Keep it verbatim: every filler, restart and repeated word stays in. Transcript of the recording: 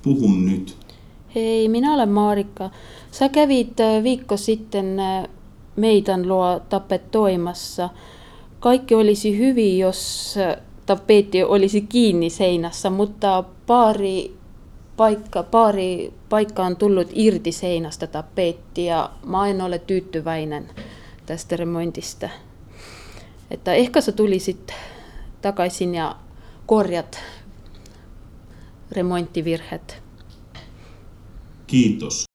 Puhu nyt. Hei, minä olen Maarikka. Sä kävit äh, viikko sitten äh, meidän luo tapetoimassa. Kaikki olisi hyvin, jos äh, tapetti olisi kiinni seinässä, mutta pari paikka, pari paikka on tullut irti seinästä tapetti ja mä en ole tyytyväinen tästä remontista. Että ehkä sä tulisit takaisin ja korjat remonttivirheet. Kiitos.